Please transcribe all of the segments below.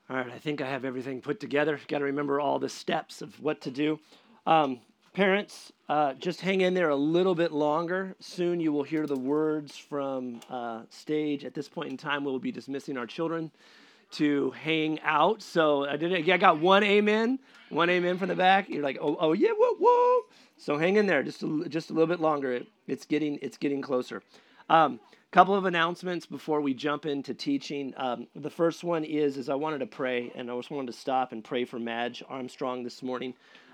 All right, I think I have everything put together. Got to remember all the steps of what to do. Parents, just hang in there a little bit longer. Soon you will hear the words from stage. At this point in time, we'll be dismissing our children to hang out. So I got one amen from the back. You're like, oh yeah, whoa. So hang in there just a little bit longer. It's getting closer. Couple of announcements before we jump into teaching. The first one is I wanted to pray, and I just wanted to stop and pray for Madge Armstrong this morning.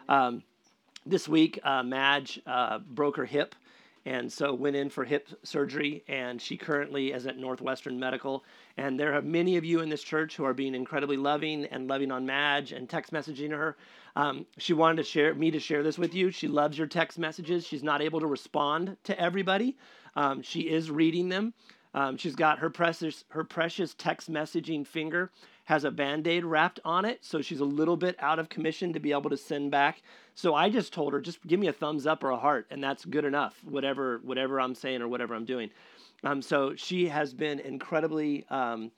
This week, Madge broke her hip, and so went in for hip surgery, and she currently is at Northwestern Medical. And there are many of you in this church who are being incredibly loving on Madge and text messaging her. She wanted to share this with you. She loves your text messages. She's not able to respond to everybody. She is reading them. She's got her precious text messaging finger has a Band-Aid wrapped on it, so she's a little bit out of commission to be able to send back. So I just told her, just give me a thumbs up or a heart, and that's good enough, whatever I'm saying or whatever I'm doing. So she has been incredibly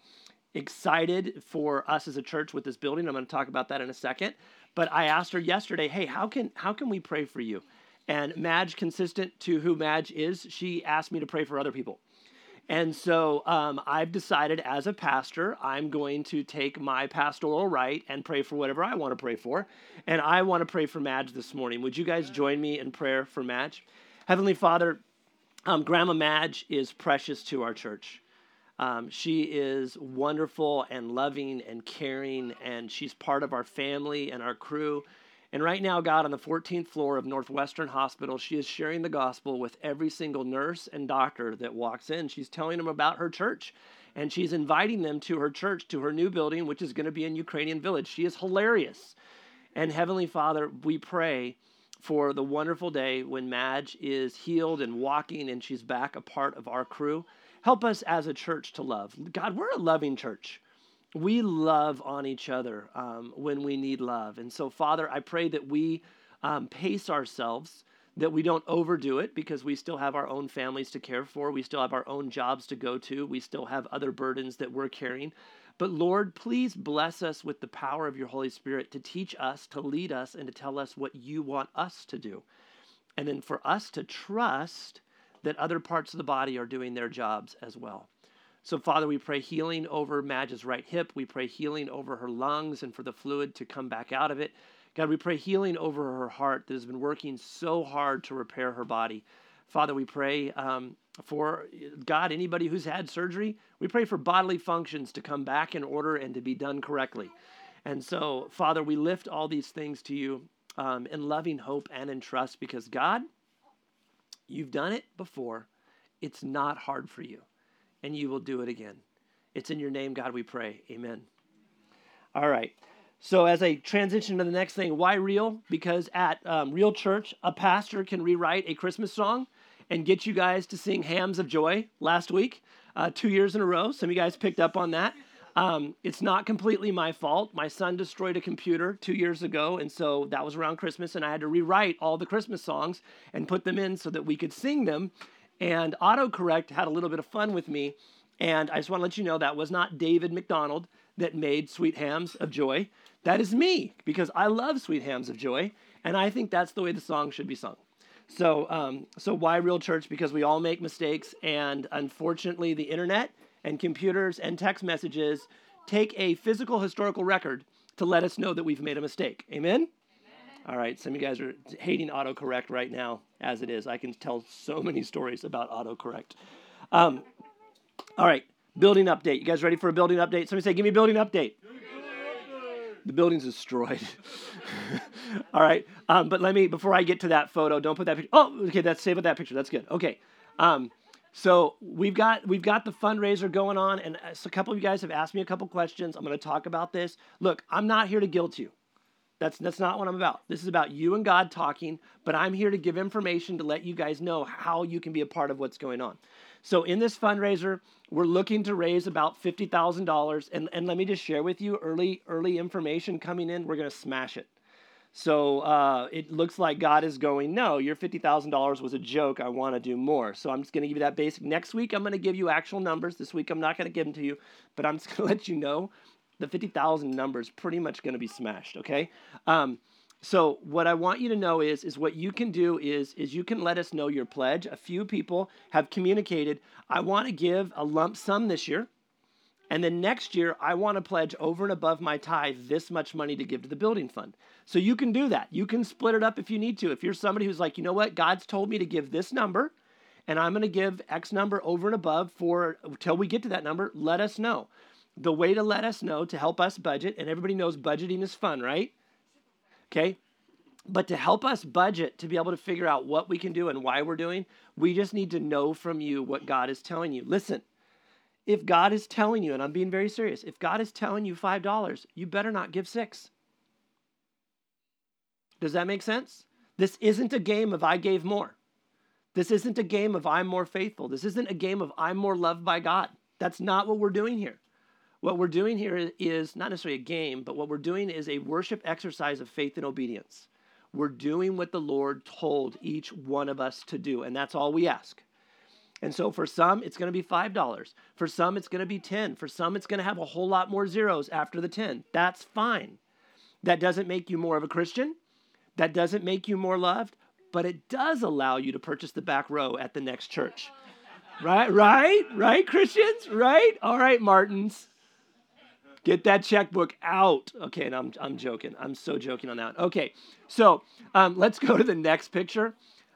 excited for us as a church with this building. I'm going to talk about that in a second. But I asked her yesterday, hey, how can we pray for you? And Madge, consistent to who Madge is, she asked me to pray for other people. And so I've decided as a pastor, I'm going to take my pastoral right and pray for whatever I want to pray for. And I want to pray for Madge this morning. Would you guys join me in prayer for Madge? Heavenly Father, Grandma Madge is precious to our church. She is wonderful and loving and caring, and she's part of our family and our crew. And right now, God, on the 14th floor of Northwestern Hospital, she is sharing the gospel with every single nurse and doctor that walks in. She's telling them about her church, and she's inviting them to her church, to her new building, which is going to be in Ukrainian Village. She is hilarious. And Heavenly Father, we pray for the wonderful day when Madge is healed and walking and she's back a part of our crew. Help us as a church to love. God, we're a loving church. We love on each other when we need love. And so, Father, I pray that we pace ourselves, that we don't overdo it because we still have our own families to care for. We still have our own jobs to go to. We still have other burdens that we're carrying. But Lord, please bless us with the power of your Holy Spirit to teach us, to lead us, and to tell us what you want us to do. And then for us to trust that other parts of the body are doing their jobs as well. So, Father, we pray healing over Madge's right hip. We pray healing over her lungs and for the fluid to come back out of it. God, we pray healing over her heart that has been working so hard to repair her body. Father, we pray for, God, anybody who's had surgery, we pray for bodily functions to come back in order and to be done correctly. And so, Father, we lift all these things to you in loving hope and in trust because, God, you've done it before. It's not hard for you. And you will do it again. It's in your name, God, we pray. Amen. All right. So as I transition to the next thing, why Real? Because at Real Church, a pastor can rewrite a Christmas song and get you guys to sing Hymns of Joy last week, 2 years in a row. Some of you guys picked up on that. It's not completely my fault. My son destroyed a computer 2 years ago, and so that was around Christmas, and I had to rewrite all the Christmas songs and put them in so that we could sing them. And autocorrect had a little bit of fun with me. And I just want to let you know that was not David McDonald that made Sweet Hymns of Joy. That is me, because I love Sweet Hymns of Joy. And I think that's the way the song should be sung. So why Real Church? Because we all make mistakes. And unfortunately, the internet and computers and text messages take a physical historical record to let us know that we've made a mistake. Amen? All right, some of you guys are hating autocorrect right now, as it is. I can tell so many stories about autocorrect. All right, building update. You guys ready for a building update? Somebody say, give me a building update. The building's destroyed. All right, but before I get to that photo, don't put that picture. Oh, okay, save with that picture. That's good. Okay, so we've got the fundraiser going on, and a couple of you guys have asked me a couple questions. I'm going to talk about this. Look, I'm not here to guilt you. That's not what I'm about. This is about you and God talking, but I'm here to give information to let you guys know how you can be a part of what's going on. So in this fundraiser, we're looking to raise about $50,000. And let me just share with you early information coming in. We're going to smash it. So it looks like God is going, no, your $50,000 was a joke. I want to do more. So I'm just going to give you that basic. Next week, I'm going to give you actual numbers. This week, I'm not going to give them to you, but I'm just going to let you know the 50,000 number is pretty much going to be smashed, okay? So what I want you to know is what you can do is you can let us know your pledge. A few people have communicated, I want to give a lump sum this year, and then next year, I want to pledge over and above my tithe this much money to give to the building fund. So you can do that. You can split it up if you need to. If you're somebody who's like, you know what, God's told me to give this number, and I'm going to give X number over and above till we get to that number, let us know. The way to let us know to help us budget, and everybody knows budgeting is fun, right? Okay, but to help us budget, to be able to figure out what we can do and why we're doing, we just need to know from you what God is telling you. Listen, if God is telling you, and I'm being very serious, if God is telling you $5, you better not give $6. Does that make sense? This isn't a game of I gave more. This isn't a game of I'm more faithful. This isn't a game of I'm more loved by God. That's not what we're doing here. What we're doing here is not necessarily a game, but what we're doing is a worship exercise of faith and obedience. We're doing what the Lord told each one of us to do, and that's all we ask. And so for some, it's going to be $5. For some, it's going to be 10. For some, it's going to have a whole lot more zeros after the 10. That's fine. That doesn't make you more of a Christian. That doesn't make you more loved, but it does allow you to purchase the back row at the next church. Right, Christians? Right? All right, Martins. Get that checkbook out. Okay, and I'm joking. I'm so joking on that. Okay, so let's go to the next picture.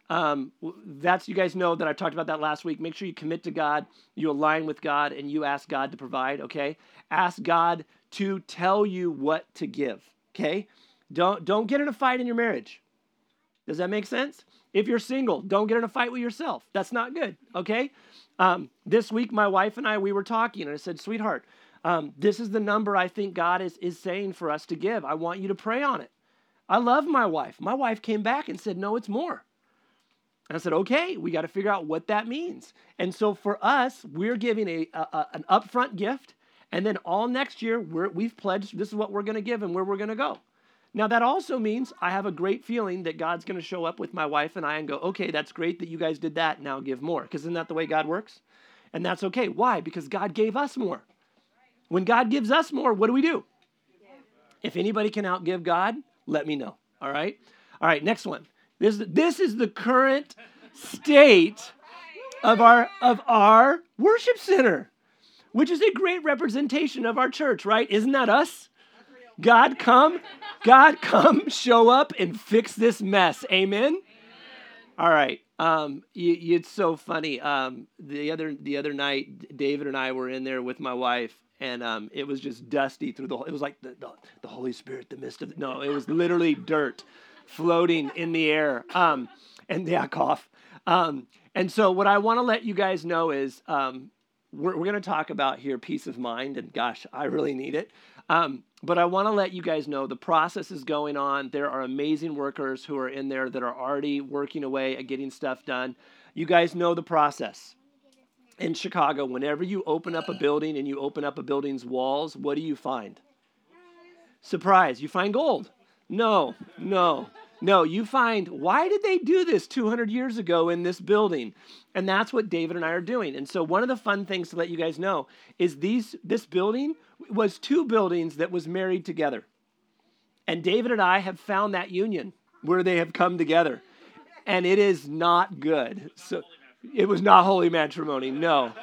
You guys know that I talked about that last week. Make sure you commit to God, you align with God, and you ask God to provide, okay? Ask God to tell you what to give, okay? Don't get in a fight in your marriage. Does that make sense? If you're single, don't get in a fight with yourself. That's not good, okay? This week, my wife and we were talking, and I said, sweetheart, this is the number I think God is saying for us to give. I want you to pray on it. I love my wife. My wife came back and said, no, it's more. And I said, okay, we got to figure out what that means. And so for us, we're giving an upfront gift, and then all next year, we've pledged this is what we're going to give and where we're going to go. Now, that also means I have a great feeling that God's going to show up with my wife and I and go, okay, that's great that you guys did that, now give more. Because isn't that the way God works? And that's okay. Why? Because God gave us more. When God gives us more, what do? If anybody can outgive God, let me know. All right? All right, next one. This is the current state of our worship center, which is a great representation of our church, right? Isn't that us? God come, show up and fix this mess. Amen? All right. It's so funny. The other night, David and I were in there with my wife, and it was just dusty through it was like the Holy Spirit, the mist of, no, it was literally dirt floating in the air. Cough. And so what I want to let you guys know is we're going to talk about here peace of mind, and gosh, I really need it. But I want to let you guys know the process is going on. There are amazing workers who are in there that are already working away at getting stuff done. You guys know the process. In Chicago, whenever you open up a building and you open up a building's walls, what do you find? Surprise, you find gold. No, you find, why did they do this 200 years ago in this building? And that's what David and I are doing. And so one of the fun things to let you guys know is this building was two buildings that was married together. And David and I have found that union where they have come together. And it is not good. So it was not holy matrimony. No.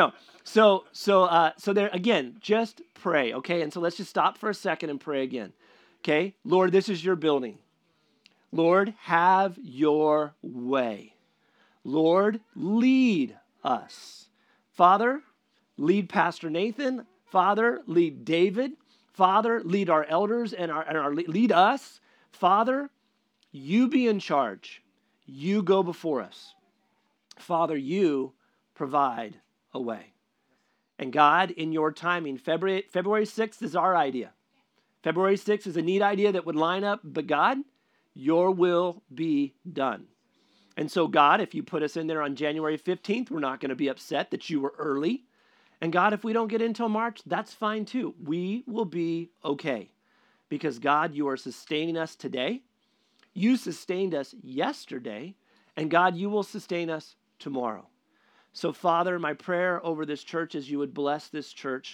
So there, again, just pray, okay? And so let's just stop for a second and pray again. Okay? Lord, this is your building. Lord, have your way. Lord, lead us. Father, lead Pastor Nathan. Father, lead David. Father, lead our elders and lead us. Father, you be in charge. You go before us. Father, you provide a way. And God, in your timing, February 6th is our idea. February 6th is a neat idea that would line up, but God, your will be done. And so God, if you put us in there on January 15th, we're not going to be upset that you were early. And God, if we don't get in until March, that's fine too. We will be okay. Because God, you are sustaining us today. You sustained us yesterday. And God, you will sustain us tomorrow. So Father, my prayer over this church is you would bless this church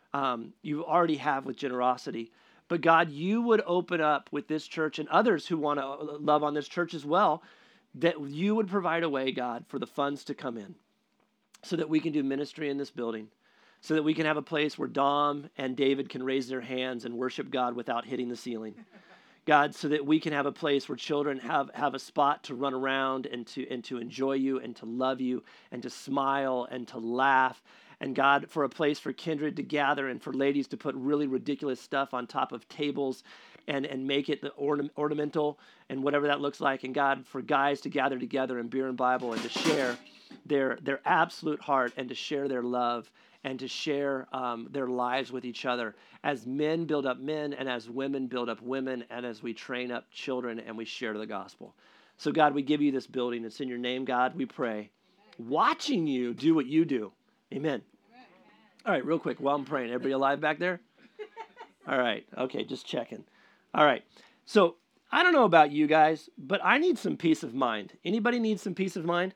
You already have with generosity. But God, you would open up with this church and others who want to love on this church as well, that you would provide a way, God, for the funds to come in so that we can do ministry in this building, so that we can have a place where Dom and David can raise their hands and worship God without hitting the ceiling. God, so that we can have a place where children have a spot to run around and to enjoy you and to love you and to smile and to laugh. And God, for a place for kindred to gather and for ladies to put really ridiculous stuff on top of tables and make it the ornamental and whatever that looks like. And God, for guys to gather together in beer and Bible and to share their absolute heart and to share their love and to share their lives with each other as men build up men and as women build up women and as we train up children and we share the gospel. So God, we give you this building. It's in your name, God, we pray. Watching you do what you do. Amen. All right, real quick, while I'm praying, everybody alive back there? All right, okay, just checking. All right, so I don't know about you guys, but I need some peace of mind. Anybody need some peace of mind?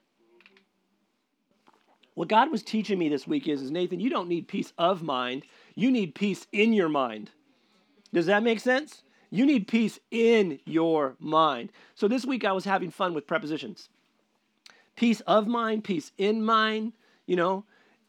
What God was teaching me this week is Nathan, you don't need peace of mind. You need peace in your mind. Does that make sense? You need peace in your mind. So this week I was having fun with prepositions. Peace of mind, peace in mind, you know.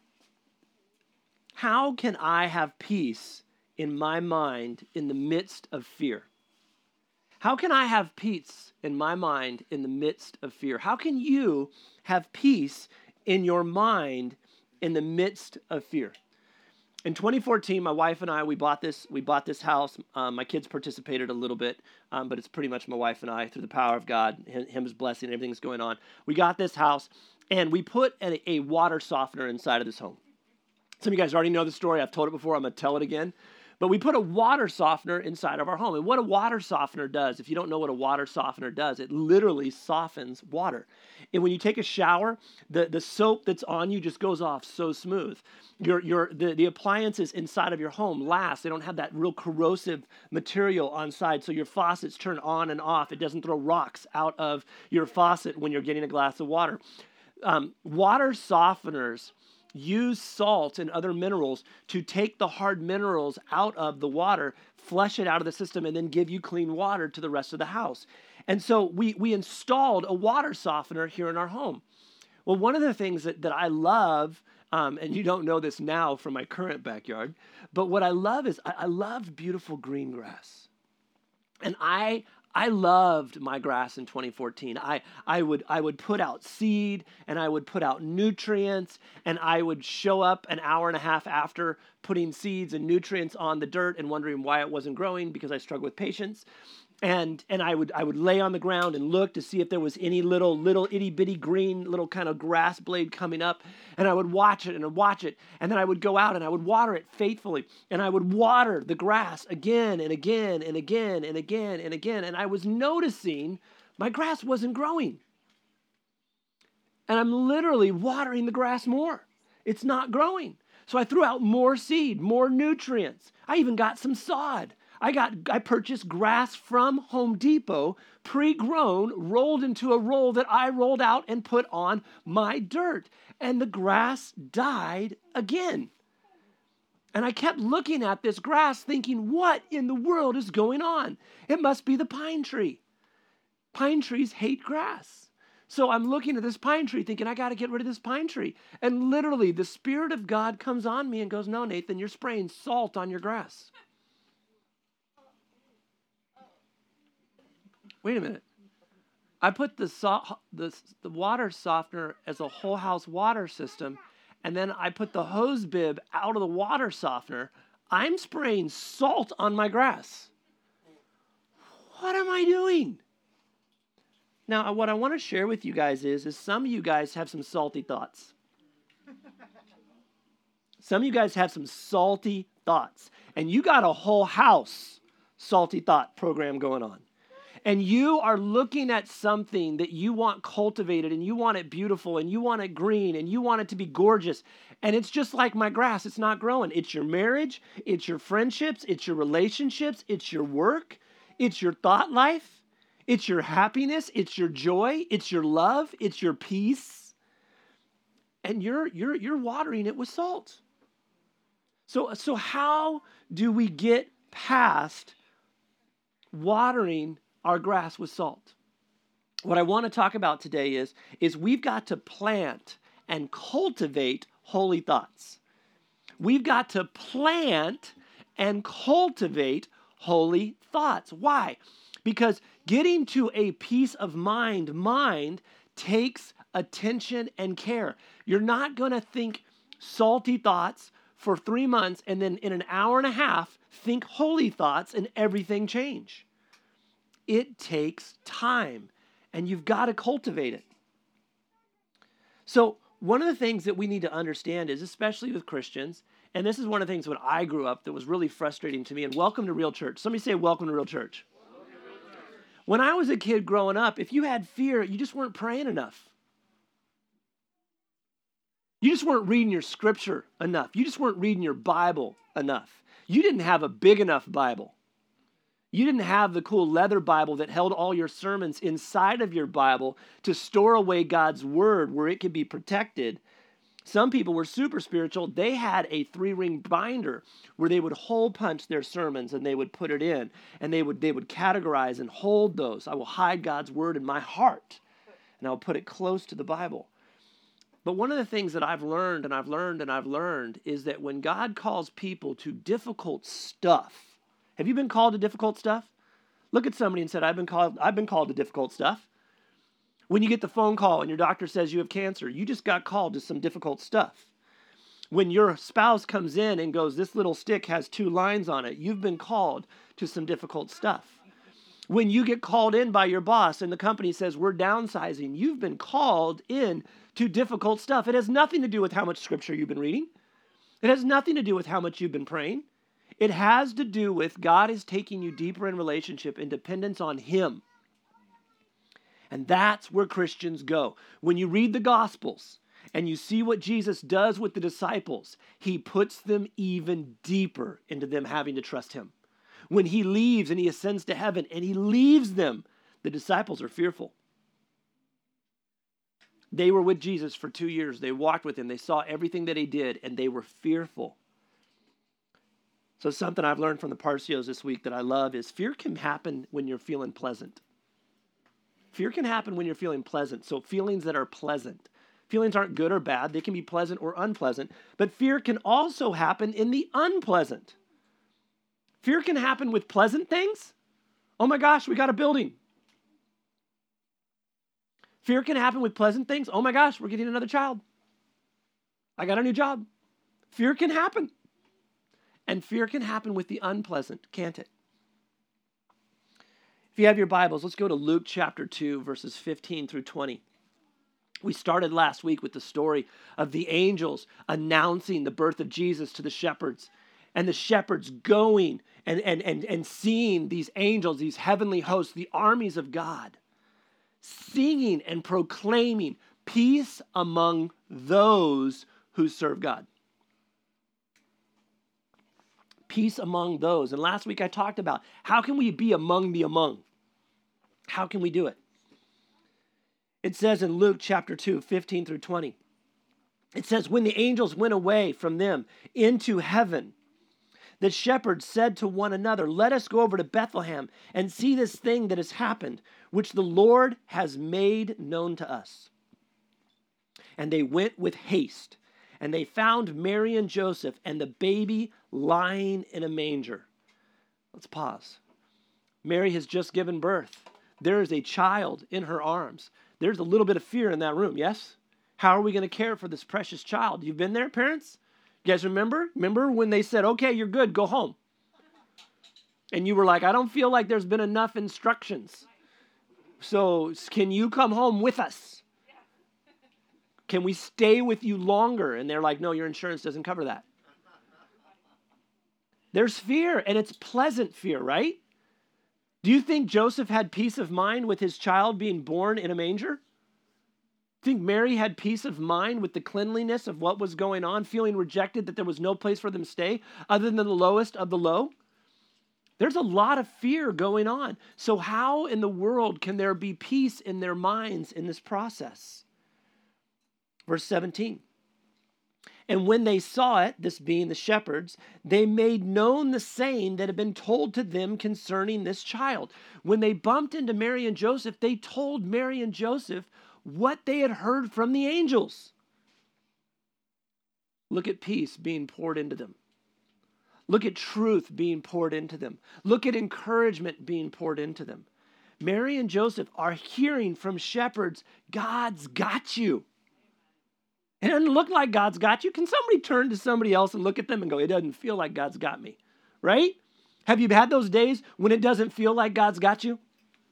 How can I have peace in my mind in the midst of fear? How can I have peace in my mind in the midst of fear? How can you have peace in your mind in the midst of fear? In 2014, my wife and I, we bought this house. My kids participated a little bit, but it's pretty much my wife and I, through the power of God, him's blessing, everything's going on. We got this house, and we put a water softener inside of this home. Some of you guys already know the story. I've told it before. I'm going to tell it again. But we put a water softener inside of our home. And what a water softener does, if you don't know what a water softener does, it literally softens water. And when you take a shower, the soap that's on you just goes off so smooth. The appliances inside of your home last. They don't have that real corrosive material on side, so your faucets turn on and off. It doesn't throw rocks out of your faucet when you're getting a glass of water. Water softeners use salt and other minerals to take the hard minerals out of the water, flush it out of the system, and then give you clean water to the rest of the house. And so we installed a water softener here in our home. Well, one of the things that I love, and you don't know this now from my current backyard, but what I love is I loved beautiful green grass. And I loved my grass in 2014. I would put out seed and I would put out nutrients and I would show up an hour and a half after putting seeds and nutrients on the dirt and wondering why it wasn't growing because I struggle with patience. And I would lay on the ground and look to see if there was any little itty bitty green little kind of grass blade coming up. And I would watch it and watch it. And then I would go out and I would water it faithfully. And I would water the grass again and again and again and again and again. And I was noticing my grass wasn't growing. And I'm literally watering the grass more. It's not growing. So I threw out more seed, more nutrients. I even got some sod. I purchased grass from Home Depot, pre-grown, rolled into a roll that I rolled out and put on my dirt. And the grass died again. And I kept looking at this grass thinking, what in the world is going on? It must be the pine tree. Pine trees hate grass. So I'm looking at this pine tree thinking, I got to get rid of this pine tree. And literally the Spirit of God comes on me and goes, no, Nathan, you're spraying salt on your grass. Wait a minute. I put the water softener as a whole house water system, and then I put the hose bib out of the water softener. I'm spraying salt on my grass. What am I doing? Now, what I want to share with you guys is some of you guys have some salty thoughts. Some of you guys have some salty thoughts, and you got a whole house salty thought program going on. And you are looking at something that you want cultivated and you want it beautiful and you want it green and you want it to be gorgeous. And it's just like my grass. It's not growing. It's your marriage. It's your friendships. It's your relationships. It's your work. It's your thought life. It's your happiness. It's your joy. It's your love. It's your peace. And you're watering it with salt. So how do we get past watering our grass with salt? What I want to talk about today is we've got to plant and cultivate holy thoughts. We've got to plant and cultivate holy thoughts. Why? Because getting to a peace of mind takes attention and care. You're not going to think salty thoughts for 3 months and then in an hour and a half think holy thoughts and everything change. It takes time, and you've got to cultivate it. So one of the things that we need to understand is, especially with Christians, and this is one of the things when I grew up that was really frustrating to me, and welcome to Real Church. Somebody say welcome to Real Church. When I was a kid growing up, if you had fear, you just weren't praying enough. You just weren't reading your scripture enough. You just weren't reading your Bible enough. You didn't have a big enough Bible. You didn't have the cool leather Bible that held all your sermons inside of your Bible to store away God's word where it could be protected. Some people were super spiritual. They had a 3-ring binder where they would hole punch their sermons and they would put it in, and they would categorize and hold those. I will hide God's word in my heart, and I'll put it close to the Bible. But one of the things that I've learned is that when God calls people to difficult stuff, have you been called to difficult stuff? Look at somebody and said, I've been called to difficult stuff. When you get the phone call and your doctor says you have cancer, you just got called to some difficult stuff. When your spouse comes in and goes, this little stick has 2 lines on it, you've been called to some difficult stuff. When you get called in by your boss and the company says, we're downsizing, you've been called in to difficult stuff. It has nothing to do with how much scripture you've been reading. It has nothing to do with how much you've been praying. It has to do with God is taking you deeper in relationship and dependence on Him. And that's where Christians go. When you read the Gospels and you see what Jesus does with the disciples, He puts them even deeper into them having to trust Him. When He leaves and He ascends to heaven and He leaves them, the disciples are fearful. They were with Jesus for 2 years. They walked with Him. They saw everything that He did, and they were fearful. So something I've learned from the Parcios this week that I love is fear can happen when you're feeling pleasant. Fear can happen when you're feeling pleasant. So feelings that are pleasant. Feelings aren't good or bad. They can be pleasant or unpleasant. But fear can also happen in the unpleasant. Fear can happen with pleasant things. Oh my gosh, we got a building. Fear can happen with pleasant things. Oh my gosh, we're getting another child. I got a new job. Fear can happen. And fear can happen with the unpleasant, can't it? If you have your Bibles, let's go to Luke chapter 2, verses 15 through 20. We started last week with the story of the angels announcing the birth of Jesus to the shepherds, and the shepherds going and seeing these angels, these heavenly hosts, the armies of God, singing and proclaiming peace among those who serve God. Peace among those. And last week I talked about how can we be among the among? How can we do it? It says in Luke chapter 2, 15 through 20, it says, when the angels went away from them into heaven, the shepherds said to one another, let us go over to Bethlehem and see this thing that has happened, which the Lord has made known to us. And they went with haste, and they found Mary and Joseph and the baby lying in a manger. Let's pause. Mary has just given birth. There is a child in her arms. There's a little bit of fear in that room, yes? How are we going to care for this precious child? You've been there, parents? You guys remember? Remember when they said, okay, you're good, go home. And you were like, I don't feel like there's been enough instructions. So can you come home with us? Can we stay with you longer? And they're like, no, your insurance doesn't cover that. There's fear, and it's pleasant fear, right? Do you think Joseph had peace of mind with his child being born in a manger? Think Mary had peace of mind with the cleanliness of what was going on, feeling rejected, that there was no place for them to stay other than the lowest of the low? There's a lot of fear going on. So how in the world can there be peace in their minds in this process? Verse 17. And when they saw it, this being the shepherds, they made known the saying that had been told to them concerning this child. When they bumped into Mary and Joseph, they told Mary and Joseph what they had heard from the angels. Look at peace being poured into them. Look at truth being poured into them. Look at encouragement being poured into them. Mary and Joseph are hearing from shepherds, God's got you. It doesn't look like God's got you. Can somebody turn to somebody else and look at them and go, it doesn't feel like God's got me, right? Have you had those days when it doesn't feel like God's got you?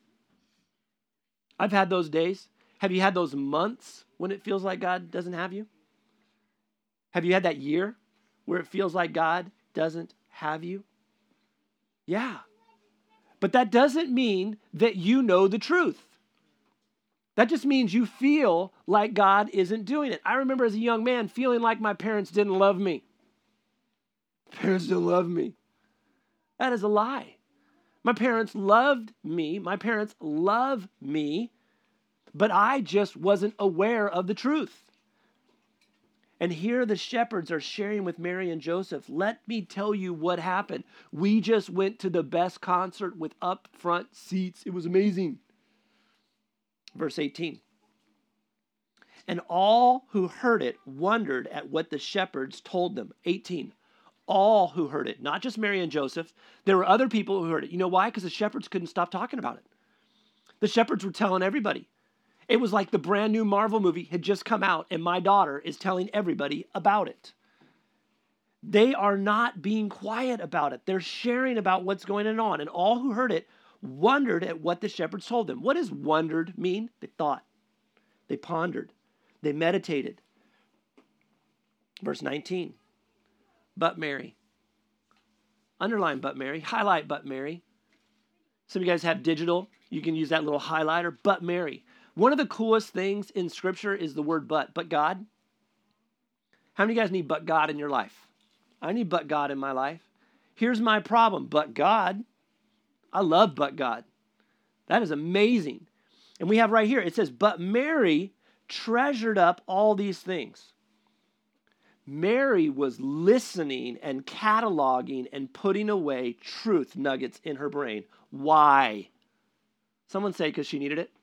I've had those days. Have you had those months when it feels like God doesn't have you? Have you had that year where it feels like God doesn't have you? Yeah. But that doesn't mean that you know the truth. That just means you feel like God isn't doing it. I remember as a young man feeling like my parents didn't love me. Parents don't love me. That is a lie. My parents loved me. My parents love me, but I just wasn't aware of the truth. And here the shepherds are sharing with Mary and Joseph, let me tell you what happened. We just went to the best concert with up front seats. It was amazing. Verse 18. And all who heard it wondered at what the shepherds told them. 18. All who heard it, not just Mary and Joseph. There were other people who heard it. You know why? Because the shepherds couldn't stop talking about it. The shepherds were telling everybody. It was like the brand new Marvel movie had just come out and my daughter is telling everybody about it. They are not being quiet about it. They're sharing about what's going on. And all who heard it wondered at what the shepherds told them. What does wondered mean? They thought. They pondered. They meditated. Verse 19. But Mary. Underline but Mary. Highlight but Mary. Some of you guys have digital. You can use that little highlighter. But Mary. One of the coolest things in Scripture is the word but. But God. How many of you guys need but God in your life? I need but God in my life. Here's my problem. But God. I love but God. That is amazing. And we have right here, it says, but Mary treasured up all these things. Mary was listening and cataloging and putting away truth nuggets in her brain. Why? Someone say because she needed it.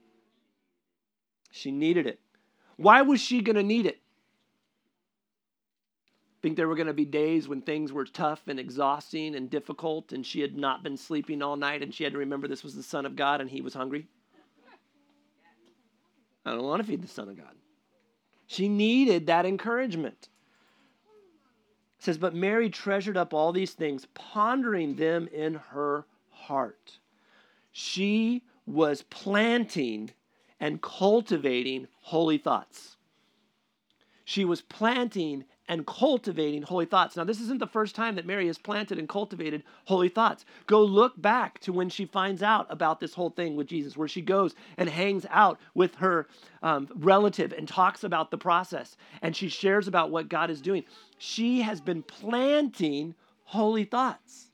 She needed it. Why was she going to need it? Think there were going to be days when things were tough and exhausting and difficult and she had not been sleeping all night and she had to remember this was the Son of God and he was hungry? I don't want to feed the Son of God. She needed that encouragement. It says, but Mary treasured up all these things, pondering them in her heart. She was planting and cultivating holy thoughts. She was planting and cultivating holy thoughts. Now, this isn't the first time that Mary has planted and cultivated holy thoughts. Go look back to when she finds out about this whole thing with Jesus, where she goes and hangs out with her relative and talks about the process, and she shares about what God is doing. She has been planting holy thoughts.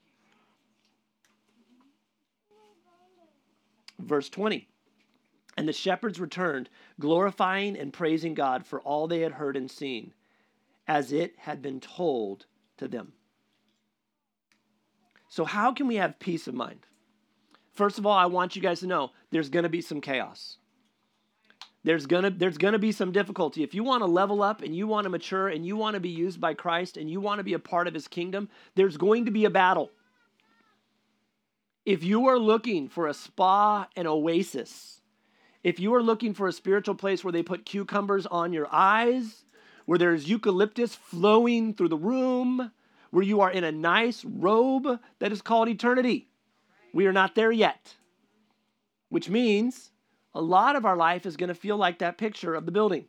Verse 20. And the shepherds returned, glorifying and praising God for all they had heard and seen, as it had been told to them. So how can we have peace of mind? First of all, I want you guys to know there's going to be some chaos. There's going to be some difficulty. If you want to level up and you want to mature and you want to be used by Christ and you want to be a part of his kingdom, there's going to be a battle. If you are looking for a spa and oasis, if you are looking for a spiritual place where they put cucumbers on your eyes, where there's eucalyptus flowing through the room, where you are in a nice robe that is called eternity, we are not there yet. Which means a lot of our life is going to feel like that picture of the building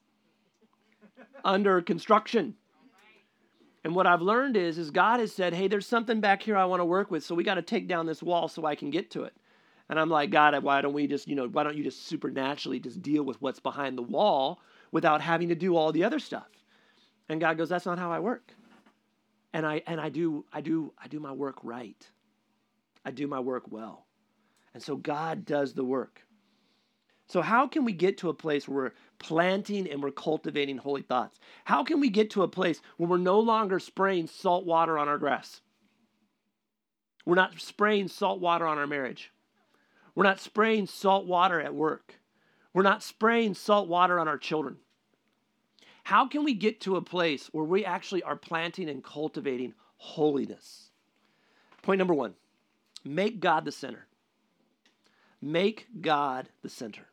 under construction. And what I've learned is God has said, hey, there's something back here I want to work with, so we got to take down this wall so I can get to it. And I'm like, God, why don't you just supernaturally just deal with what's behind the wall without having to do all the other stuff? And God goes, that's not how I work. And I do my work right. I do my work well. And so God does the work. So how can we get to a place where we're planting and we're cultivating holy thoughts? How can we get to a place where we're no longer spraying salt water on our grass? We're not spraying salt water on our marriage. We're not spraying salt water at work. We're not spraying salt water on our children. How can we get to a place where we actually are planting and cultivating holiness? Point number 1, make God the center. Make God the center.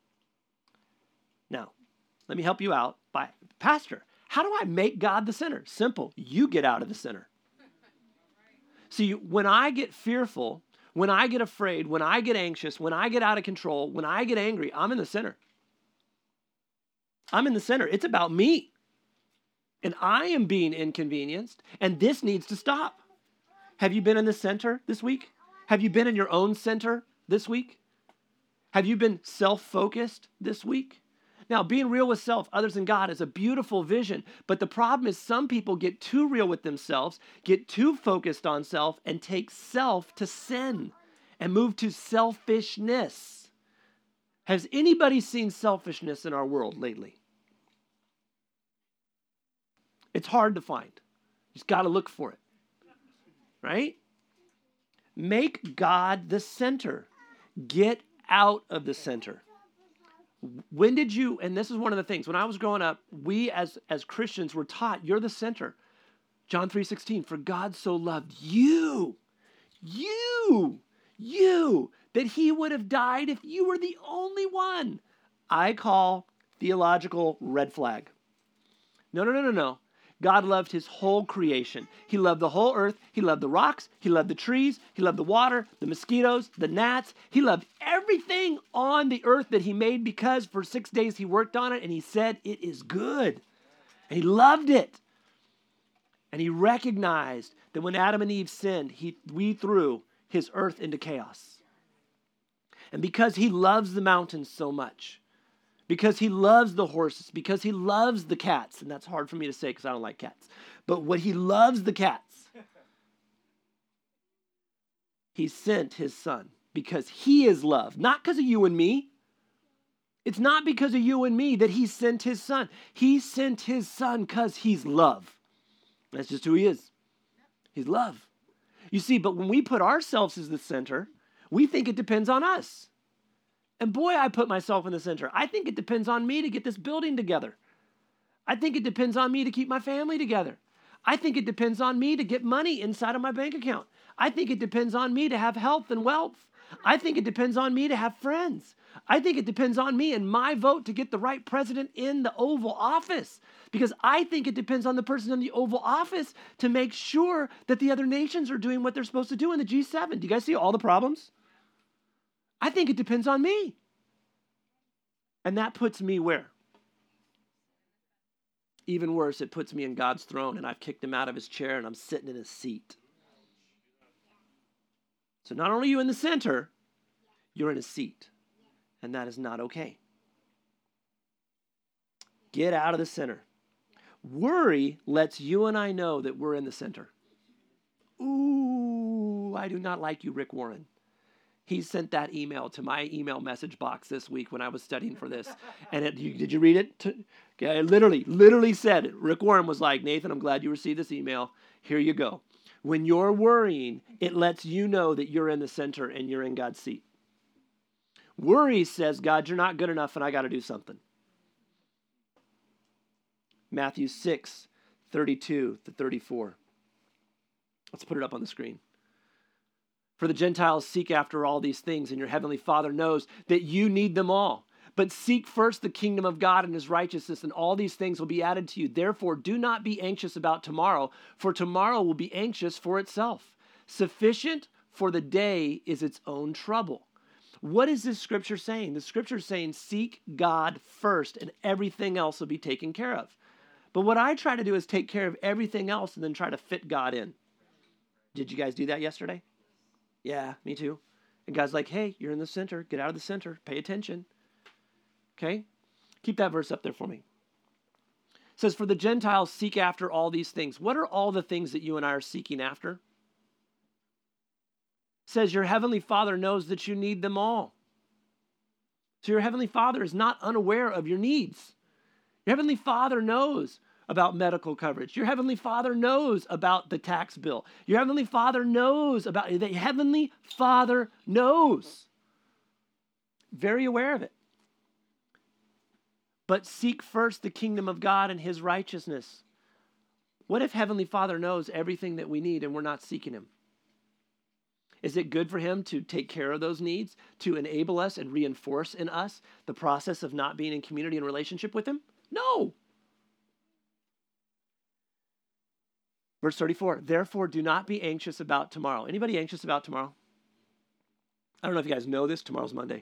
Now, let me help you out. Pastor, how do I make God the center? Simple. You get out of the center. See, when I get fearful, when I get afraid, when I get anxious, when I get out of control, when I get angry, I'm in the center. I'm in the center. It's about me. And I am being inconvenienced, and this needs to stop. Have you been in the center this week? Have you been in your own center this week? Have you been self-focused this week? Now, being real with self, others, and God is a beautiful vision. But the problem is some people get too real with themselves, get too focused on self, and take self to sin and move to selfishness. Has anybody seen selfishness in our world lately? It's hard to find. You just got to look for it, right? Make God the center. Get out of the center. When did you, and this is one of the things, when I was growing up, we as Christians were taught, you're the center. John 3:16, for God so loved you, that he would have died if you were the only one. I call theological red flag. No. God loved his whole creation. He loved the whole earth. He loved the rocks. He loved the trees. He loved the water, the mosquitoes, the gnats. He loved everything on the earth that he made because for 6 days he worked on it and he said, it is good. And he loved it. And he recognized that when Adam and Eve sinned, we threw his earth into chaos. And because he loves the mountains so much, because he loves the horses, because he loves the cats, and that's hard for me to say because I don't like cats, but when he loves the cats, he sent his son because he is love, not because of you and me. It's not because of you and me that he sent his son. He sent his son because he's love. That's just who he is. He's love. You see, but when we put ourselves as the center, we think it depends on us. And boy, I put myself in the center. I think it depends on me to get this building together. I think it depends on me to keep my family together. I think it depends on me to get money inside of my bank account. I think it depends on me to have health and wealth. I think it depends on me to have friends. I think it depends on me and my vote to get the right president in the Oval Office. Because I think it depends on the person in the Oval Office to make sure that the other nations are doing what they're supposed to do in the G7. Do you guys see all the problems? I think it depends on me. And that puts me where? Even worse, it puts me in God's throne and I've kicked him out of his chair and I'm sitting in his seat. So not only are you in the center, you're in a seat. And that is not okay. Get out of the center. Worry lets you and I know that we're in the center. Ooh, I do not like you, Rick Warren. He sent that email to my email message box this week when I was studying for this. And did you read it? Okay, I literally said it. Rick Warren was like, Nathan, I'm glad you received this email. Here you go. When you're worrying, it lets you know that you're in the center and you're in God's seat. Worry says, God, you're not good enough and I got to do something. Matthew 6:32-34. Let's put it up on the screen. For the Gentiles seek after all these things, and your heavenly Father knows that you need them all. But seek first the kingdom of God and his righteousness, and all these things will be added to you. Therefore, do not be anxious about tomorrow, for tomorrow will be anxious for itself. Sufficient for the day is its own trouble. What is this scripture saying? The scripture is saying, seek God first, and everything else will be taken care of. But what I try to do is take care of everything else and then try to fit God in. Did you guys do that yesterday? Yeah, me too. And God's like, hey, you're in the center. Get out of the center. Pay attention. Okay? Keep that verse up there for me. It says, for the Gentiles seek after all these things. What are all the things that you and I are seeking after? It says, your heavenly Father knows that you need them all. So your Heavenly Father is not unaware of your needs. Your Heavenly Father knows about medical coverage. Your Heavenly Father knows about the tax bill. Your Heavenly Father knows about it. The Heavenly Father knows. Very aware of it. But seek first the kingdom of God and his righteousness. What if Heavenly Father knows everything that we need and we're not seeking him? Is it good for him to take care of those needs, to enable us and reinforce in us the process of not being in community and relationship with him? No. Verse 34, therefore do not be anxious about tomorrow. Anybody anxious about tomorrow? I don't know if you guys know this. Tomorrow's Monday.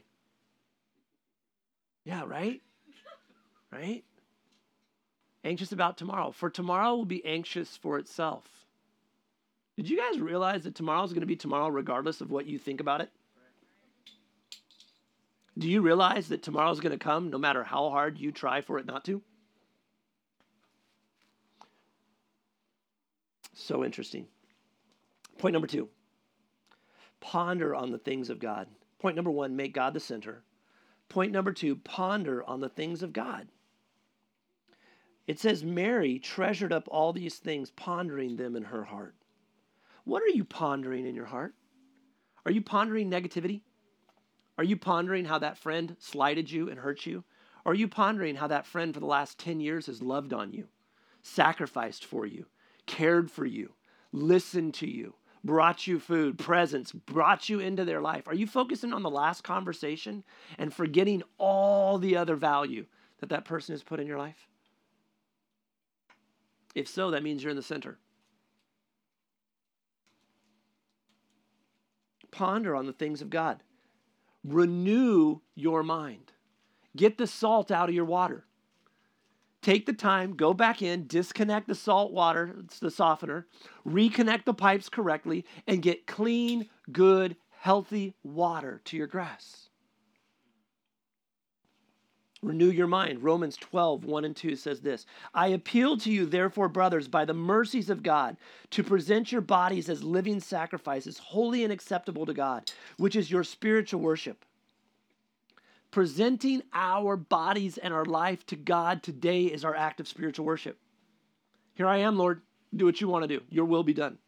Yeah, right? Right? Anxious about tomorrow. For tomorrow will be anxious for itself. Did you guys realize that tomorrow is going to be tomorrow regardless of what you think about it? Do you realize that tomorrow is going to come no matter how hard you try for it not to? So interesting. Point number 2, ponder on the things of God. Point number 1, make God the center. Point number 2, ponder on the things of God. It says Mary treasured up all these things, pondering them in her heart. What are you pondering in your heart? Are you pondering negativity? Are you pondering how that friend slighted you and hurt you? Or are you pondering how that friend for the last 10 years has loved on you, sacrificed for you, cared for you, listened to you, brought you food, presents, brought you into their life? Are you focusing on the last conversation and forgetting all the other value that that person has put in your life? If so, that means you're in the center. Ponder on the things of God. Renew your mind. Get the salt out of your water. Take the time, go back in, disconnect the salt water, it's the softener, reconnect the pipes correctly, and get clean, good, healthy water to your grass. Renew your mind. Romans 12, 1 and 2 says this, I appeal to you, therefore, brothers, by the mercies of God, to present your bodies as living sacrifices, holy and acceptable to God, which is your spiritual worship. Presenting our bodies and our life to God today is our act of spiritual worship. Here I am, Lord. Do what you want to do. Your will be done.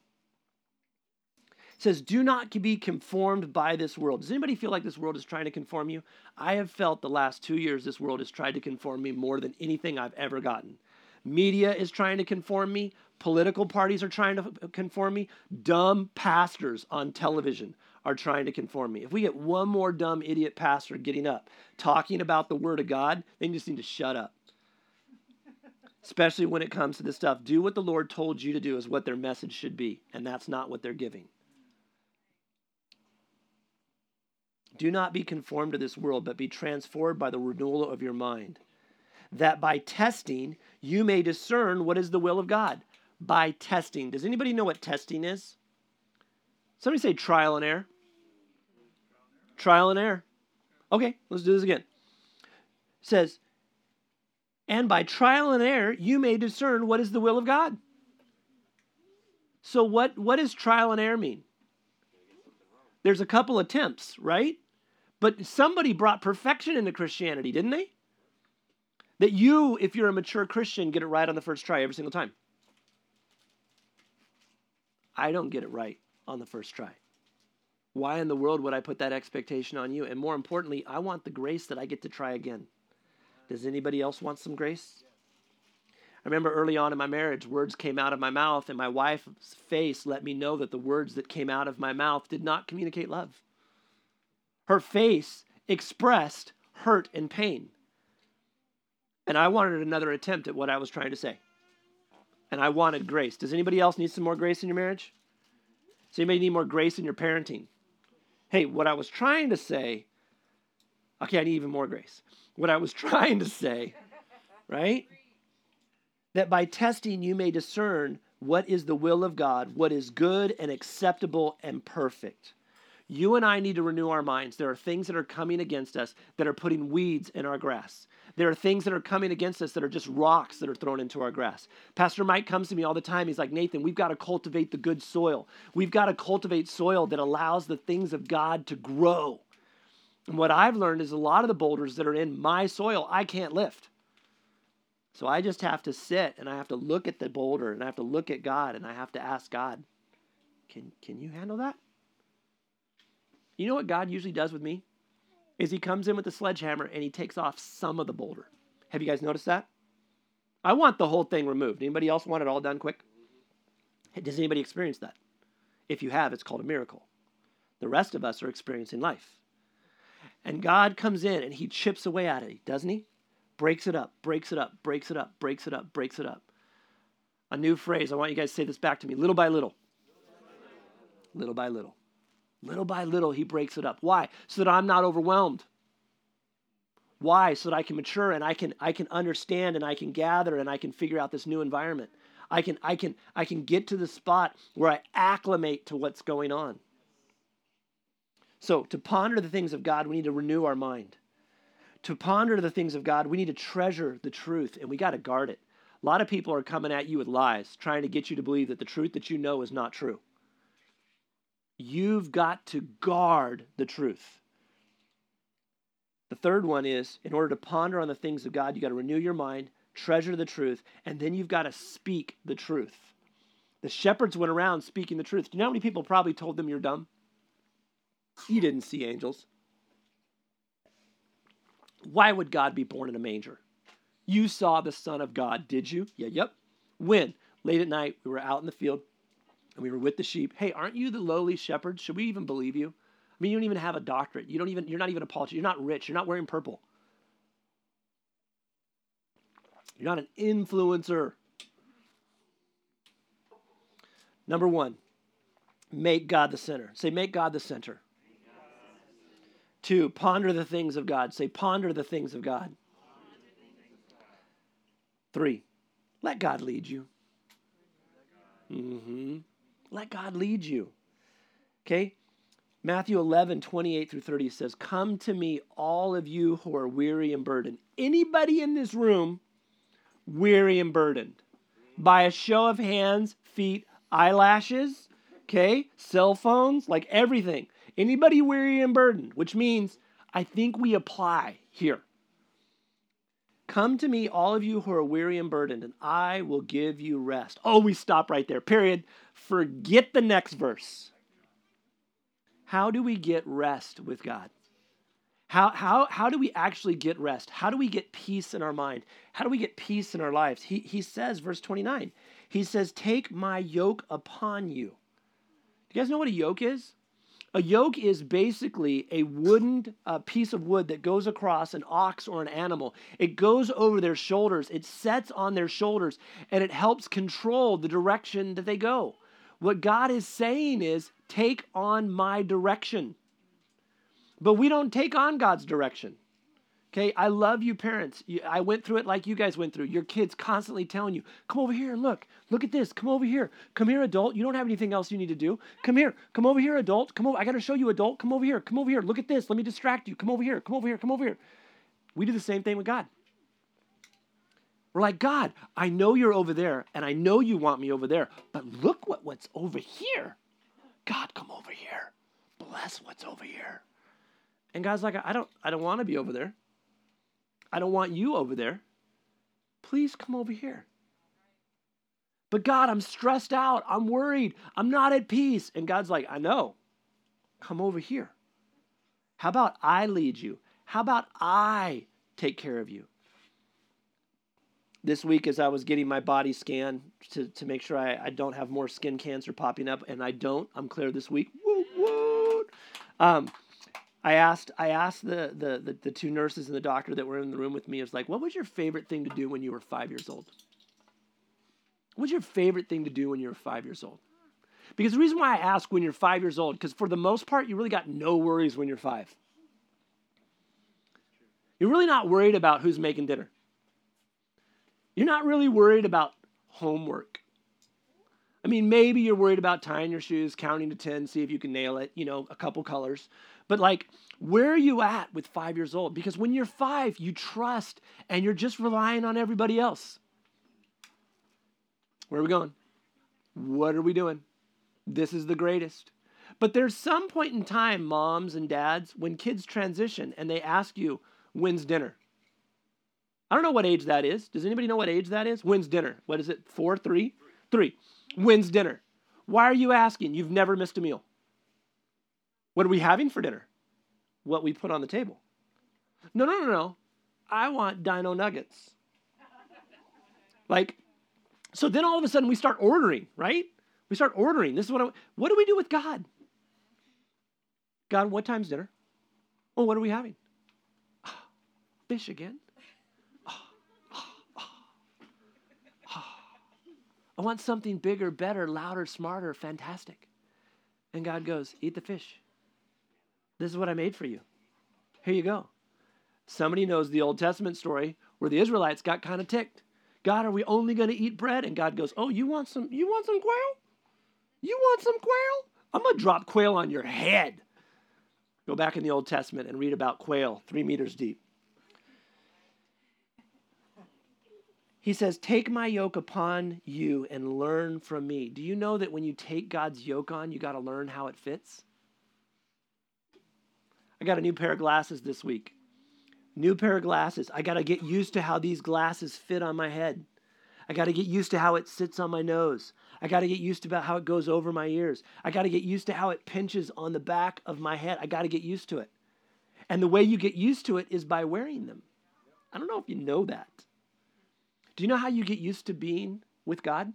It says, do not be conformed by this world. Does anybody feel like this world is trying to conform you? I have felt the last 2 years this world has tried to conform me more than anything I've ever gotten. Media is trying to conform me. Political parties are trying to conform me. Dumb pastors on television are trying to conform me. If we get one more dumb idiot pastor getting up, talking about the word of God, they just need to shut up. Especially when it comes to this stuff. Do what the Lord told you to do is what their message should be, and that's not what they're giving. Do not be conformed to this world, but be transformed by the renewal of your mind, that by testing you may discern what is the will of God. By testing. Does anybody know what testing is? Somebody say trial and error. Trial and error. Okay, let's do this again. It says, and by trial and error you may discern what is the will of God. So what does trial and error mean? There's a couple attempts, right? But somebody brought perfection into Christianity, didn't they? That you, if you're a mature Christian, get it right on the first try every single time. I don't get it right on the first try. Why in the world would I put that expectation on you? And more importantly, I want the grace that I get to try again. Does anybody else want some grace? I remember early on in my marriage, words came out of my mouth, and my wife's face let me know that the words that came out of my mouth did not communicate love. Her face expressed hurt and pain. And I wanted another attempt at what I was trying to say. And I wanted grace. Does anybody else need some more grace in your marriage? Does anybody need more grace in your parenting? Hey, what I was trying to say, okay, I need even more grace. What I was trying to say, right? That by testing you may discern what is the will of God, what is good and acceptable and perfect. You and I need to renew our minds. There are things that are coming against us that are putting weeds in our grass. There are things that are coming against us that are just rocks that are thrown into our grass. Pastor Mike comes to me all the time. He's like, Nathan, we've got to cultivate the good soil. We've got to cultivate soil that allows the things of God to grow. And what I've learned is a lot of the boulders that are in my soil, I can't lift. So I just have to sit and I have to look at the boulder and I have to look at God and I have to ask God, can you handle that? You know what God usually does with me? Is he comes in with the sledgehammer and he takes off some of the boulder. Have you guys noticed that? I want the whole thing removed. Anybody else want it all done quick? Does anybody experience that? If you have, it's called a miracle. The rest of us are experiencing life. And God comes in and he chips away at it, doesn't he? Breaks it up, breaks it up, breaks it up, breaks it up, breaks it up. A new phrase, I want you guys to say this back to me. Little by little. Little by little. Little by little, he breaks it up. Why? So that I'm not overwhelmed. Why? So that I can mature and I can understand and I can gather and I can figure out this new environment. I can get to the spot where I acclimate to what's going on. So to ponder the things of God, we need to renew our mind. To ponder the things of God, we need to treasure the truth, and we got to guard it. A lot of people are coming at you with lies, trying to get you to believe that the truth that you know is not true. You've got to guard the truth. The third one is, in order to ponder on the things of God, you got to renew your mind, treasure the truth, and then you've got to speak the truth. The shepherds went around speaking the truth. Do you know how many people probably told them you're dumb? You didn't see angels. Why would God be born in a manger? You saw the Son of God, did you? Yeah, yep. When? Late at night, we were out in the field, and we were with the sheep. Hey, aren't you the lowly shepherd? Should we even believe you? I mean, you don't even have a doctorate. You're not even a politician. You're not rich. You're not wearing purple. You're not an influencer. Number one, make God the center. Say, make God the center. 2, ponder the things of God. Say, ponder the things of God. 3, let God lead you. Let God lead you. Okay? Matthew 11:28-30 says, come to me, all of you who are weary and burdened. Anybody in this room weary and burdened? By a show of hands, feet, eyelashes, okay? Cell phones, like everything. Anybody weary and burdened, which means I think we apply here. Come to me, all of you who are weary and burdened, and I will give you rest. Oh, we stop right there, period. Forget the next verse. How do we get rest with God? How do we actually get rest? How do we get peace in our mind? How do we get peace in our lives? He says, verse 29, he says, take my yoke upon you. Do you guys know what a yoke is? A yoke is basically a wooden piece of wood that goes across an ox or an animal. It goes over their shoulders. It sets on their shoulders, and it helps control the direction that they go. What God is saying is, take on my direction. But we don't take on God's direction. Okay, I love you parents. I went through it like you guys went through. Your kids constantly telling you, come over here and look at this. Come over here. Come here, adult. You don't have anything else you need to do. Come here. Come over here, adult. Come over. I got to show you, adult. Come over here. Come over here. Look at this. Let me distract you. Come over here. Come over here. Come over here. We do the same thing with God. We're like, God, I know you're over there, and I know you want me over there, but look what's over here. God, come over here. Bless what's over here. And God's like, I don't want to be over there. I don't want you over there. Please come over here. But God, I'm stressed out. I'm worried. I'm not at peace. And God's like, I know. Come over here. How about I lead you? How about I take care of you? This week, as I was getting my body scan to make sure I don't have more skin cancer popping up, and I don't, I'm clear this week. Woo, woo. I asked the 2 nurses and the doctor that were in the room with me, I was like, what was your favorite thing to do when you were 5 years old? What was your favorite thing to do when you were 5 years old? Because the reason why I ask when you're 5 years old, because for the most part, you really got no worries when you're 5. You're really not worried about who's making dinner. You're not really worried about homework. I mean, maybe you're worried about tying your shoes, counting to 10, see if you can nail it, a couple colors. But like, where are you at with 5 years old? Because when you're 5, you trust and you're just relying on everybody else. Where are we going? What are we doing? This is the greatest. But there's some point in time, moms and dads, when kids transition and they ask you, when's dinner? I don't know what age that is. Does anybody know what age that is? When's dinner? What is it? 4, 3? 3. When's dinner? Why are you asking? You've never missed a meal. What are we having for dinner? What we put on the table. No. I want Dino Nuggets. So then all of a sudden we start ordering, right? We start ordering. This is what do we do with God? God, what time's dinner? Oh, what are we having? Fish again? I want something bigger, better, louder, smarter, fantastic. And God goes, eat the fish. This is what I made for you. Here you go. Somebody knows the Old Testament story where the Israelites got kind of ticked. God, are we only going to eat bread? And God goes, oh, you want some quail? You want some quail? I'm going to drop quail on your head. Go back in the Old Testament and read about quail 3 meters deep. He says, take my yoke upon you and learn from me. Do you know that when you take God's yoke on, you got to learn how it fits? I got a new pair of glasses this week. New pair of glasses. I got to get used to how these glasses fit on my head. I got to get used to how it sits on my nose. I got to get used to how it goes over my ears. I got to get used to how it pinches on the back of my head. I got to get used to it. And the way you get used to it is by wearing them. I don't know if you know that. Do you know how you get used to being with God?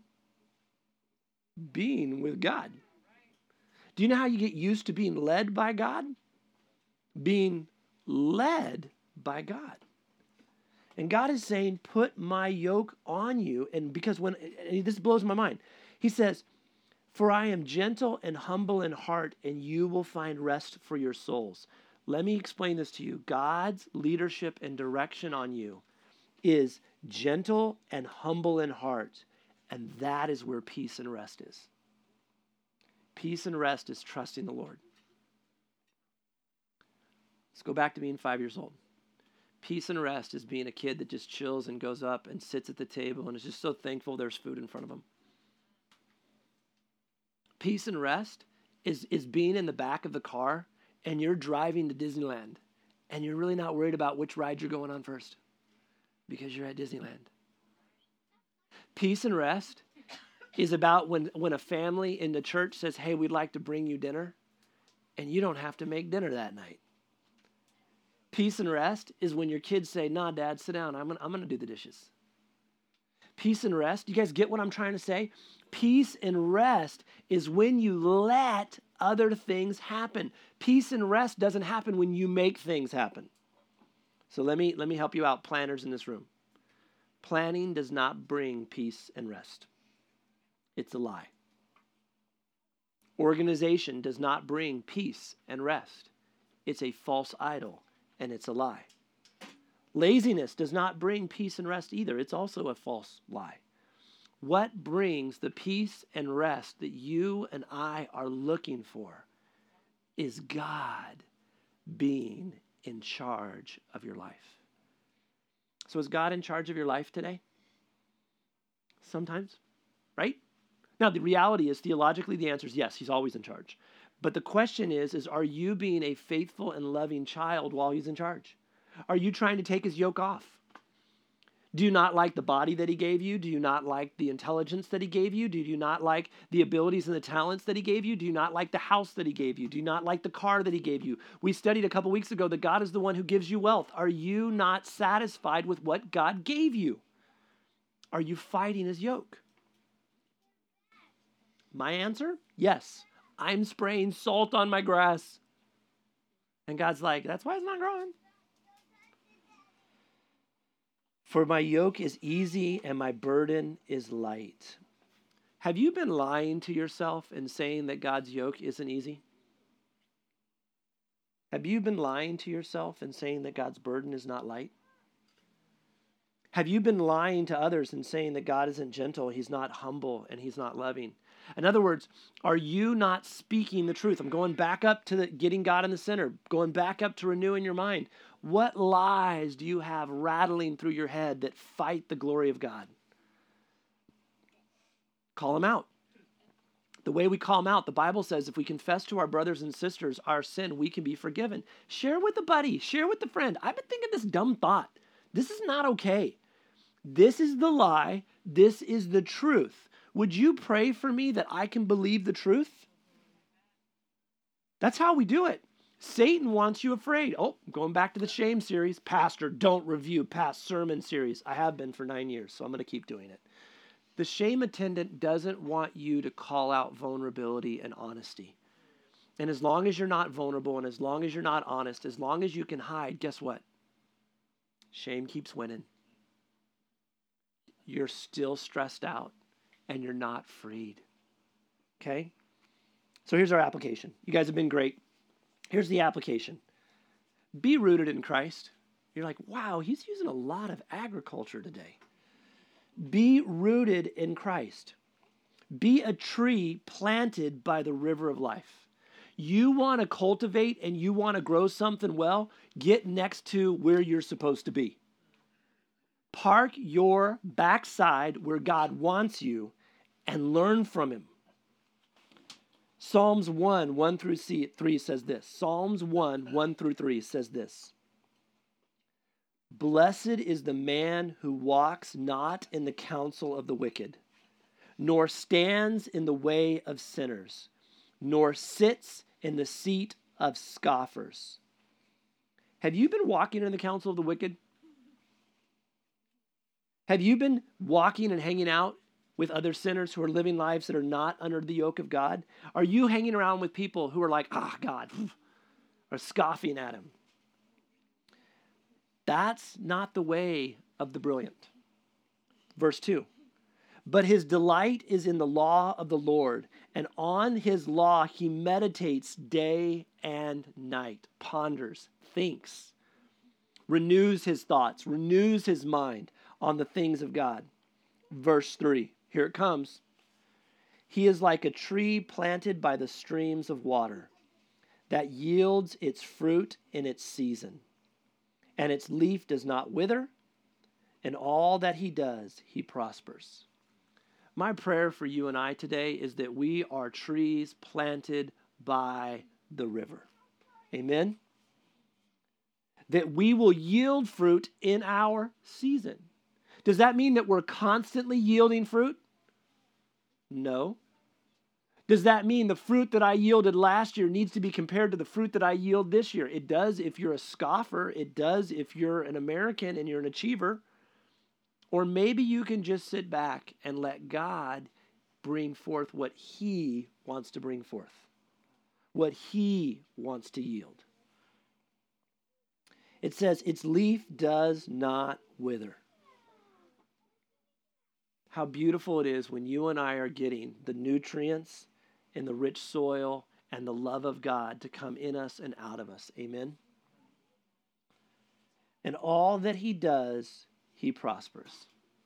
Being with God. Do you know how you get used to being led by God? Being led by God. And God is saying, put my yoke on you. And because this blows my mind. He says, for I am gentle and humble in heart, and you will find rest for your souls. Let me explain this to you. God's leadership and direction on you is gentle and humble in heart. And that is where peace and rest is. Peace and rest is trusting the Lord. Let's go back to being 5 years old. Peace and rest is being a kid that just chills and goes up and sits at the table and is just so thankful there's food in front of them. Peace and rest is being in the back of the car and you're driving to Disneyland and you're really not worried about which ride you're going on first because you're at Disneyland. Peace and rest is about when a family in the church says, hey, we'd like to bring you dinner, and you don't have to make dinner that night. Peace and rest is when your kids say, nah, Dad, sit down. I'm gonna do the dishes. Peace and rest, you guys get what I'm trying to say? Peace and rest is when you let other things happen. Peace and rest doesn't happen when you make things happen. So let me help you out, planners in this room. Planning does not bring peace and rest. It's a lie. Organization does not bring peace and rest. It's a false idol, and it's a lie. Laziness does not bring peace and rest either. It's also a false lie. What brings the peace and rest that you and I are looking for is God being in charge of your life. So is God in charge of your life today? Sometimes, right? Now, the reality is, theologically, the answer is yes, he's always in charge. But the question is are you being a faithful and loving child while he's in charge? Are you trying to take his yoke off? Do you not like the body that he gave you? Do you not like the intelligence that he gave you? Do you not like the abilities and the talents that he gave you? Do you not like the house that he gave you? Do you not like the car that he gave you? We studied a couple weeks ago that God is the one who gives you wealth. Are you not satisfied with what God gave you? Are you fighting his yoke? My answer? Yes. I'm spraying salt on my grass. And God's like, that's why it's not growing. For my yoke is easy and my burden is light. Have you been lying to yourself and saying that God's yoke isn't easy? Have you been lying to yourself and saying that God's burden is not light? Have you been lying to others and saying that God isn't gentle, he's not humble, and he's not loving? In other words, are you not speaking the truth? I'm going back up to getting God in the center, going back up to renewing your mind. What lies do you have rattling through your head that fight the glory of God? Call them out. The way we call them out, the Bible says if we confess to our brothers and sisters our sin, we can be forgiven. Share with a buddy. Share with a friend. I've been thinking this dumb thought. This is not okay. This is the lie. This is the truth. Would you pray for me that I can believe the truth? That's how we do it. Satan wants you afraid. Oh, going back to the shame series. Pastor, don't review past sermon series. I have been for 9 years, so I'm going to keep doing it. The shame attendant doesn't want you to call out vulnerability and honesty. And as long as you're not vulnerable and as long as you're not honest, as long as you can hide, guess what? Shame keeps winning. You're still stressed out and you're not freed. Okay? So here's our application. You guys have been great. Here's the application. Be rooted in Christ. You're like, wow, he's using a lot of agriculture today. Be rooted in Christ. Be a tree planted by the river of life. You want to cultivate and you want to grow something well, get next to where you're supposed to be. Park your backside where God wants you and learn from him. Psalms 1 through 3 says this. Psalms 1 through 3 says this. Blessed is the man who walks not in the counsel of the wicked, nor stands in the way of sinners, nor sits in the seat of scoffers. Have you been walking in the counsel of the wicked? Have you been walking and hanging out with other sinners who are living lives that are not under the yoke of God? Are you hanging around with people who are like, God, or scoffing at him? That's not the way of the brilliant. Verse 2. But his delight is in the law of the Lord, and on his law he meditates day and night, ponders, thinks, renews his thoughts, renews his mind on the things of God. Verse 3, here it comes. He is like a tree planted by the streams of water that yields its fruit in its season, and its leaf does not wither, and all that he does, he prospers. My prayer for you and I today is that we are trees planted by the river. Amen? That we will yield fruit in our season. Does that mean that we're constantly yielding fruit? No. Does that mean the fruit that I yielded last year needs to be compared to the fruit that I yield this year? It does if you're a scoffer. It does if you're an American and you're an achiever. Or maybe you can just sit back and let God bring forth what he wants to bring forth, what he wants to yield. It says, its leaf does not wither. How beautiful it is when you and I are getting the nutrients and the rich soil and the love of God to come in us and out of us. Amen? And all that he does, he prospers.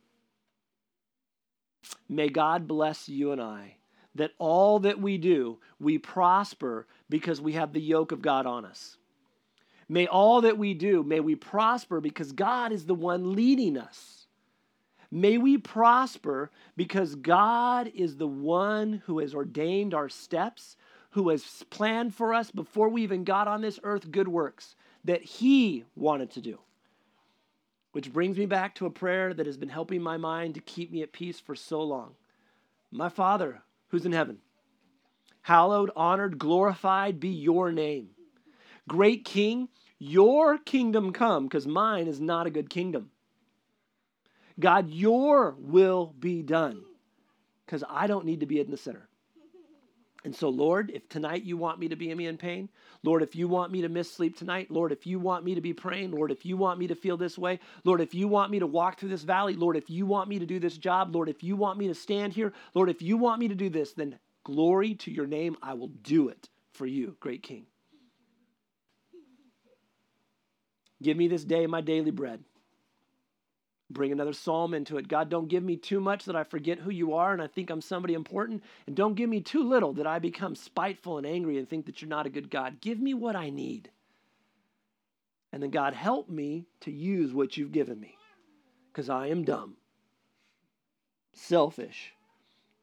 May God bless you and I, that all that we do, we prosper because we have the yoke of God on us. May all that we do, may we prosper because God is the one leading us. May we prosper because God is the one who has ordained our steps, who has planned for us before we even got on this earth good works that he wanted to do. Which brings me back to a prayer that has been helping my mind to keep me at peace for so long. My Father, who's in heaven, hallowed, honored, glorified be your name. Great King, your kingdom come, because mine is not a good kingdom. God, your will be done, because I don't need to be in the center. And so, Lord, if tonight you want me to be in pain, Lord, if you want me to miss sleep tonight, Lord, if you want me to be praying, Lord, if you want me to feel this way, Lord, if you want me to walk through this valley, Lord, if you want me to do this job, Lord, if you want me to stand here, Lord, if you want me to do this, then glory to your name, I will do it for you, great King. Give me this day my daily bread. Bring another psalm into it. God, don't give me too much that I forget who you are and I think I'm somebody important. And don't give me too little that I become spiteful and angry and think that you're not a good God. Give me what I need. And then God, help me to use what you've given me. Because I am dumb, selfish,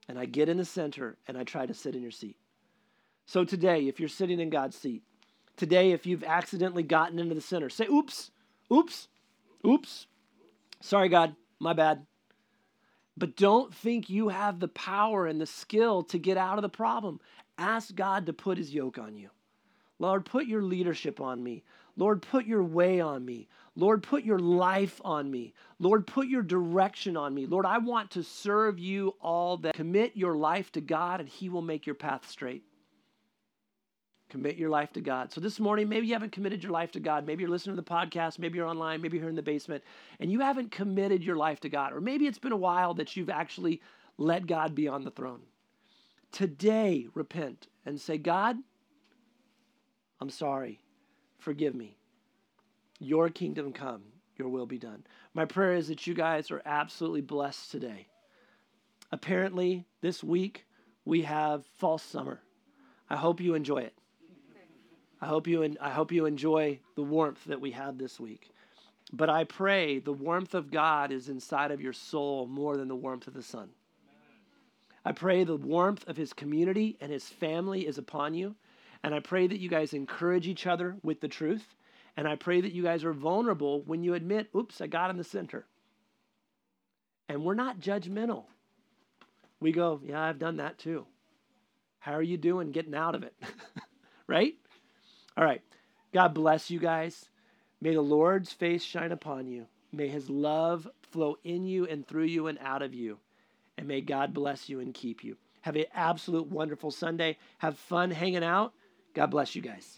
and I get in the center and I try to sit in your seat. So today, if you're sitting in God's seat, today, if you've accidentally gotten into the center, say, oops, oops, oops. Sorry, God, my bad. But don't think you have the power and the skill to get out of the problem. Ask God to put his yoke on you. Lord, put your leadership on me. Lord, put your way on me. Lord, put your life on me. Lord, put your direction on me. Lord, I want to serve you all day. Commit your life to God and he will make your path straight. Commit your life to God. So this morning, maybe you haven't committed your life to God. Maybe you're listening to the podcast. Maybe you're online. Maybe you're in the basement and you haven't committed your life to God. Or maybe it's been a while that you've actually let God be on the throne. Today, repent and say, God, I'm sorry. Forgive me. Your kingdom come. Your will be done. My prayer is that you guys are absolutely blessed today. Apparently, this week, we have fall summer. I hope you enjoy it. I hope you enjoy the warmth that we have this week. But I pray the warmth of God is inside of your soul more than the warmth of the sun. I pray the warmth of his community and his family is upon you. And I pray that you guys encourage each other with the truth. And I pray that you guys are vulnerable when you admit, oops, I got in the center. And we're not judgmental. We go, yeah, I've done that too. How are you doing getting out of it? Right? All right. God bless you guys. May the Lord's face shine upon you. May his love flow in you and through you and out of you. And may God bless you and keep you. Have an absolute wonderful Sunday. Have fun hanging out. God bless you guys.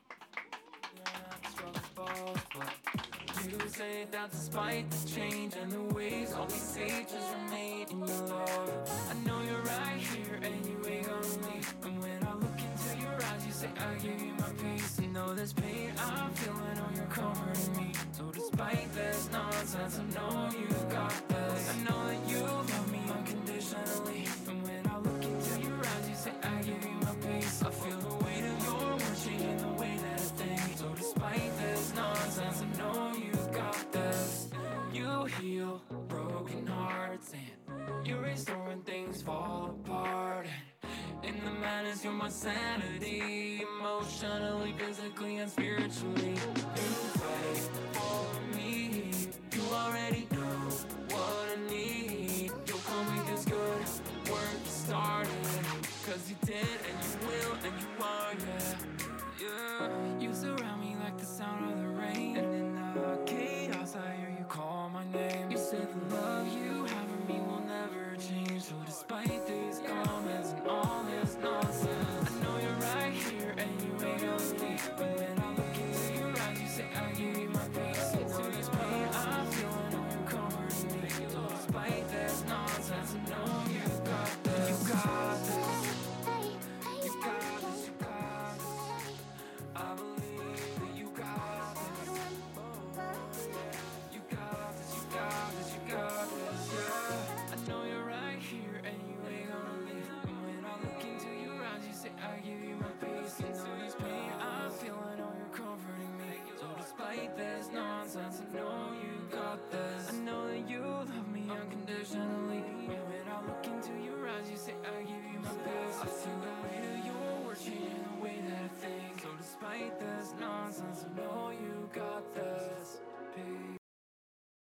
You say that despite the change and the ways, all we say just remain in your love. I know you're right here and you ain't gonna leave. And when I look into your eyes, you say I give you my peace. You know this pain I'm feeling, oh you're comforting me. So despite this nonsense, I know you got this. I know that you love me unconditionally. And when I look into your eyes, you say I give you my peace. I feel the weight of your words changing the way that I think. So despite this nonsense, I know you got this. You heal broken hearts and you restore when things fall apart. In the madness, you're my sanity, emotionally, physically, and spiritually. You fight for me. You already know what I need. You'll come with this good work started. Cause you did, and you will, and you are, yeah. Yeah. You surround me like the sound of the rain. And in the chaos, I hear you call my name. You said the love you have for me will never change. So despite these comments and all this nonsense, I know you're right here and you ain't gonna leave. But when I look into your eyes, you say I give you my peace. Into this pain I'm feeling, oh you're comforting me. So despite this nonsense, I know you got this. You got this. You got this. You got this. I believe that you got this. You got this. You got this. You got this. Yeah. I know you're right here and you ain't gonna leave. And when I look into your eyes, you say I give you my peace. You know this pain I'm feeling, oh you're comforting me. So despite this nonsense, I know